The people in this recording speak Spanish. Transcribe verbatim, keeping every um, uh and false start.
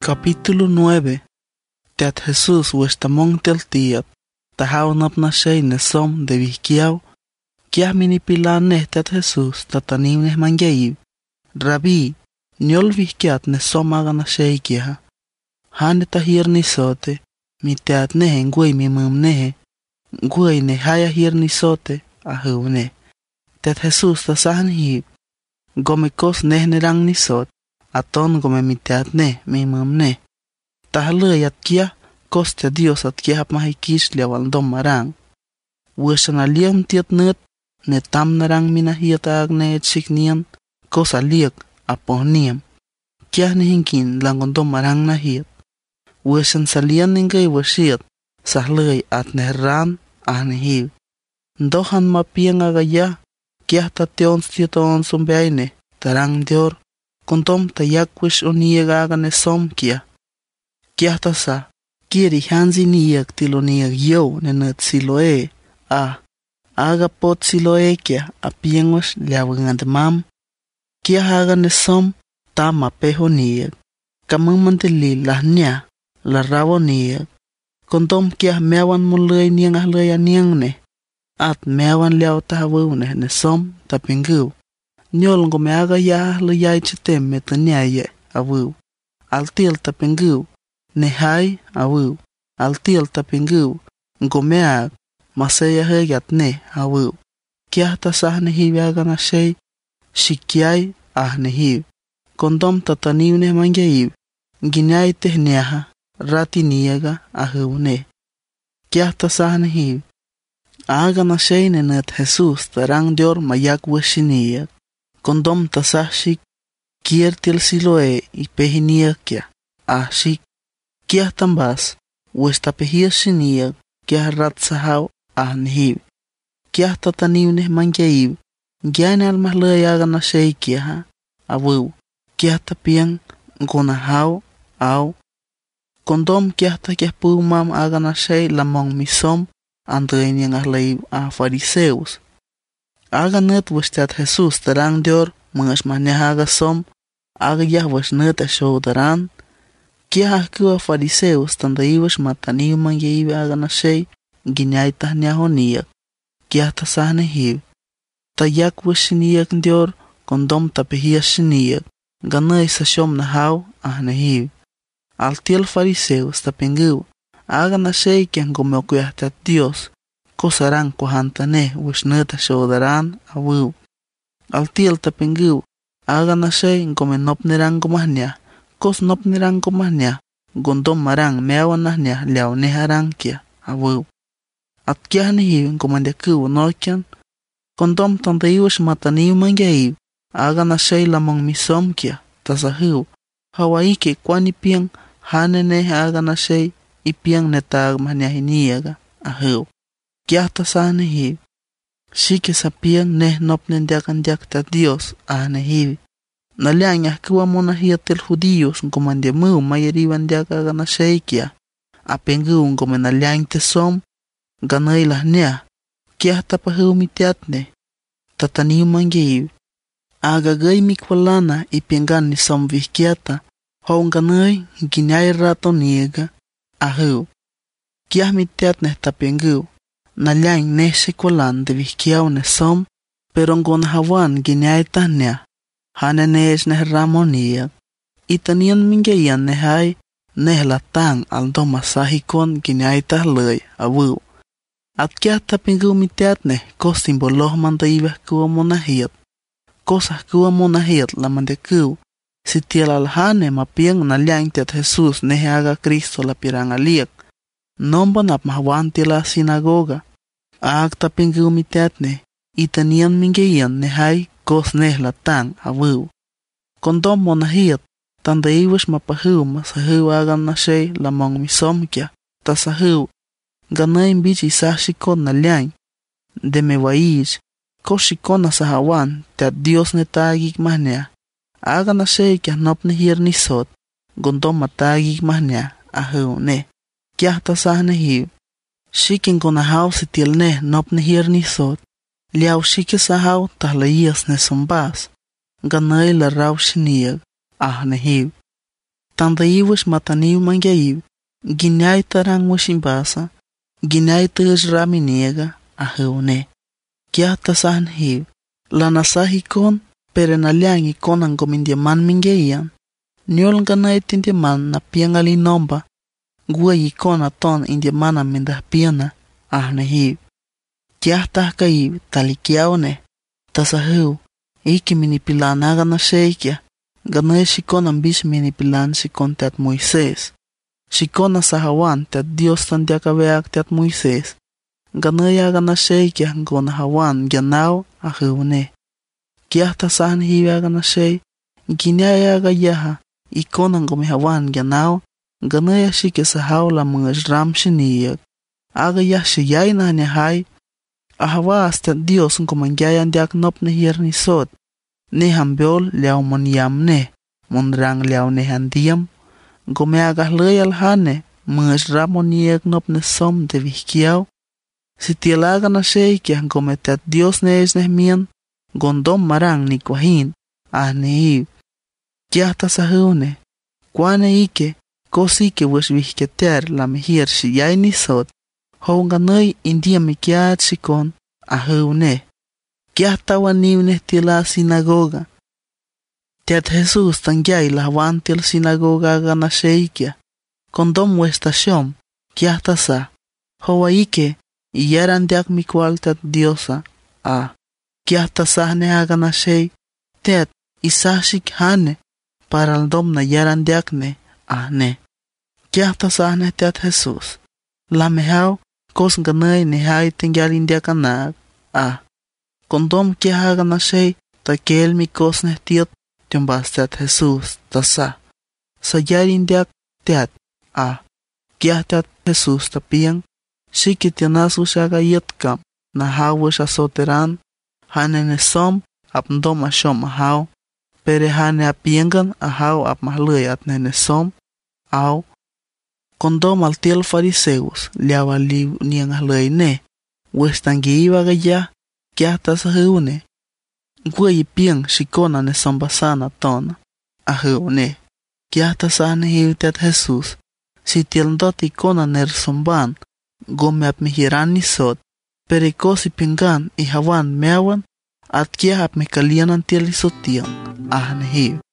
Capítulo nueve. Teat Jesús huestamon teltiat, tahaunap na shay nesom de vizquiau, kiah minipilaneh teat Jesús tatanimnes manyaib. Rabí, nyol vizquiat nesom agana shay kiaha. Hane tahir nisote, mi teat nehe ngüey mi mum nehe, ngüey ne haya hir nisote, ahuvne. Teat Jesús tasahan hib, gome kos neh nerang nisot, aton gome mi teat ne mi mum ne. Tahalay at kia koste Dios at kia hap mahikish liawal dom marang. Wishan aliam tiat net ne tam narang minahiat agne et shiknian kos aliak apohniam. Kia nehinkin langon dom marang nahiat. Wishan salian ningay washiat sahlay at nehran ahnehiv. Ndohan mapiang agaya kia tation stiaton sumbeaine tarang dior kondom tayakwish uniega agane som kia. Kia tasa, kiri hanzi niyak tilo niyak yo nenat siloe, a, aga pot siloe kia apiengwas liawangand mam. Kia haga nesom, tama peho niyak, kamamantili lahnya, la rabo niyak. Kondom kia mewan mulay niyang ahlay aniyang ne, at mewan liaw tahawaw ne nesom tapingaw. Nyol ngo meaga ya ahlayay chitem metanyaya awaw, altil tapingaw. Nehai awu, altil tapingu, ngomeag, masaya hegat ne awu. Kia tasah nehiv agana shay, shikiay ah nehiv. Kondom tataniw ne mangyaiv, ginyay tehneaha, rati niyaga ahu ne. Kia tasah nehiv, agana shay nenat Jesus tarang dior mayak washiniyak. Kondom tasah shik, kiertil siloe ipehiniyak kia, ah shik. Kia tambas, westa pehia shiniyak, kia rat sahaw ahnehiv. Kia tataniwneh mangyaiv, gyane almahlay agana shay kia ha, awu. Kia tapiang, gonahaw, aw. Kondom kia takiah pumam agana shay lamong misom, andrain yang ahlay a fariseus. Aganet westat Jesus tarang dior, mangas manyahaga som, agayah wasnet ashow daran. Kia hakua fariseus tandaiwas mataniw mangyaiv agana shay, ginyay tahniahoniyak. Kia tasahne hiv. Tayak washiniyak dior, kondom tapihia shiniyak, ganay sa syom nahaw ahne hiv. Altil fariseus tapingaw, agana shay kiang gumokuyah tat Dios, kosarang kuhantane wisneta shodaran awu. Altil tapingaw, agana shay gumenop nirang gumahnya, kos nop nirang kumahnya, gondom marang meawan nahnya liaw neharang kia, awu. At kia nehiv kumandaku norkian, kondom tandaiwas mataniw mangyaiv, aga na shay lamang misom kia, tasahiw, hawaii ke kwani piang, hanene aga na shay, ipiang netag mahnyahinyaga, ahiw. Kia tasah nehiv, shike sa piang neh nop nendiakan diak ta Dios, ah nehiv. Nalianyah kuwa monahiatil judíos ngomandiamu mayariban diaka gana shaykia. Apengu ngome naliany tesom, ganay lahnya, kia tapahiw mitiatne. Tataniw mangyaiv. Agagay mikwalana ipengan ni som vihkiata, hong ganay ginyay rato niega, ahiw. Kia mitiatne tapengu, naliany ne shikwalan de vihkiaw ne som, pero ngonahawan ginyay tahnya. Hanenes neh ramoniyak, itanian minggayan nehai, neh latang aldo masahikon ginyay tahlay, awu. At kia tapingu mitiat neh, kos simboloh mandaibah kuwa monahiyat. Kosah kuwa monahiyat lamandeku, si tialalhane mapiang nalyang tiat Jesus neh aga Kristo lapirang aliak. Nomba nap mahwan tila sinagoga. Ag tapingu mitiat neh, itanian minggayan nehai, kos neh latang awu. Kondom monahiyat, tandaiwas mapahiw masahiw agam na shay lamong misom kia, tasahiw. Ganay mbich isah shikon na liang. Demewaiz, kos shikon na sahawan, tiat Dios netagig mahnya. Aga na shay kia nop nehir nisot, gondom matagig mahnya, ahiw ne. Kia tasah nehiw. Shikin konahaw sitil neh nop nehir nisot. Liaw shike sahaw tahlayas ne sombas, ganay la raw shiniyag, ah nehiv. Tandaiwish mataniw mangyaiw, ginay tarang washimbasa, ginay tuj raminiega, ahewne. Kia tasan hiw, lanasahikon, pero nalyang ikon ang gomindiaman mingyaian. Nyol ganay tindiaman na piangali nomba, gua ikon aton indiamana mindah piana, ahne hiw. Kia tahkaiw, talikiaw ne, tasahew, iki minipilanaga na sheikya, ganay shikon ang bis minipilan shikon tat Moises. Shikon na sahawan tat Dios tandiakaweak tat Moises. Ganay aga na sheikya gona hawan gyanaw ahewne. Kia tasan hiw aga na shey, ginay aga yaha, ikon ang gumihawan gyanaw, ganay shike sahaw la mga ram shiniyag. Aga yah shiyay na nihay, ahawas tat Dios ang kumangyayan diak nop na hir ni sod. Ne hambiol liaw mon yam ne, mon rang liaw ne handiam, gumeagah loyal hane, mga ramon yag nop ne som de vihkiaw. Si tialaga na sheikya gumetat Dios ne es nehmian, gondom marang ni kwahin, ah ne hiw. Kia tasahune, kwane ike, kosi ke wish vihketer la mehir shiyay ni sod, honganay india mikiat shikon, ahune. Kia tawan niw ne tila sinagoga. Tiat Jesus tangyay lawan til sinagoga gana sheikya. Kondom westasyom, kia tasa. Hoa ike, iyaran diak mikwal tat Diosa. Ah, kia tasa ne agana shey. Tiat isashik hane, paraldom na yaran diak ne. Ah ne. Kia tasa ne tiat Jesus. Lamehaw, kos ganay ne hay tingyalin diak anag. Ah. Kondom kia haga na shey, takel mi kos nehtiot, tiumbas tat Jesus, tasa. Sa yarin diak, tiat, ah, kia tat Jesus tapiang, shikit yanasu shaga yetkam, na hawish asoteran, hane nesom, apndom ashom ahaw, pere hane apiengan ahaw ap mahluy at nenesom, aw. Kondom altil fariseus, liawa liw niyang ahluy ne, westangi iwa gaya, kia tasahune. Gua ipiang shikona ne sambasana tona. Ahune. Kia tasane hiw tat Jesus. Si tialdot ikona ner somban. Gome ap mihiran ni sod. Perikosi pingan ihawan meawan. At kia ap mikalianan tialisotian. Ahne hiw.